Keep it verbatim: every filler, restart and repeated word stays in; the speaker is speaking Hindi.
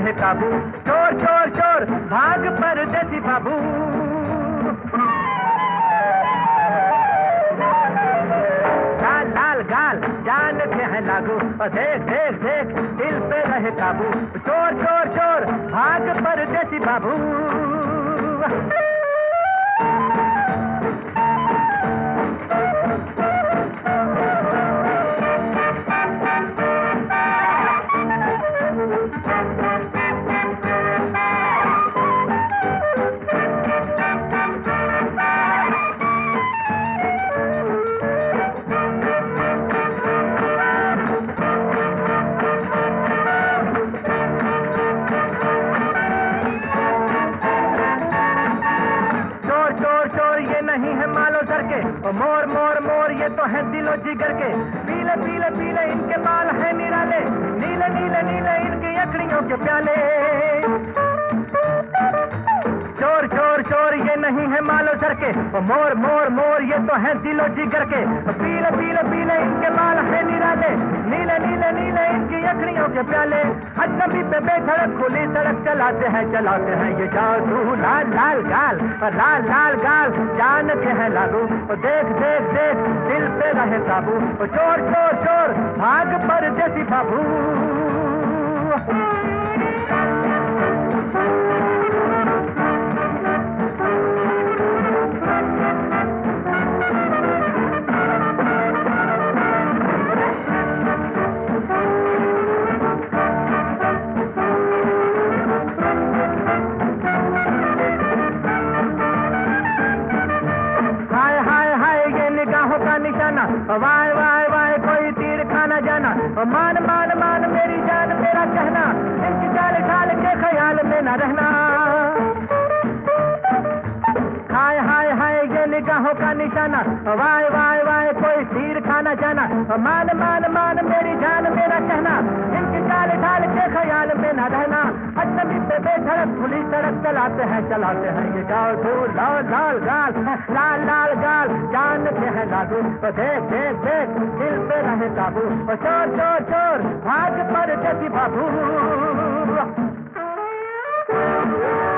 रहे काबू। चोर चोर चोर भाग परदेसी बाबू। लाल लाल गाल जान के है लागू, देख देख देख दिल पे रहे काबू। चोर चोर चोर भाग परदेसी बाबू। मोर मोर मोर ये तो है दिलो जिगर के। पीले पीले पीले इनके बाल है निराले, नीले नीले नीले इनकी अखड़ियों के प्याले। चोर चोर चोर ये नहीं है मालो सर के। मोर मोर मोर ये तो है दिलो जिगर के। पीले पीले पीले इनके बाल है निराले, नीले नीले नीले इनकी अखड़ियों के प्याले। अजनबी पे बेधड़क खुली सड़क चलाते हैं चलाते हैं ये जादू। लाल लाल गाल लाल लाल गाल जान के है लागू, देख देख देख दिल पे रहे काबू। चोर चोर चोर भाग परदेसी बाबू। वाय वाय वाय कोई तीर खाना जाना। मान मान मान मेरी जान मेरा कहना, इनकी चाल ढाल के ख्याल में न रहना। हाय हाय हाय ये निगाहों का निशाना। वाय वाय वाय कोई तीर खाना जाना। मान मान मान मेरी जान मेरा कहना, इनकी चाल ढाल के ख्याल में न रहना। अजनबी पे बेधड़क खुली सड़क चलाते हैं चलाते हैं ये जादू। लाल लाल गाल लाल लाल गाल जान के है लागू, देख देख देख दिल पे रहे काबू। चोर चोर चोर भाग परदेसी बाबू।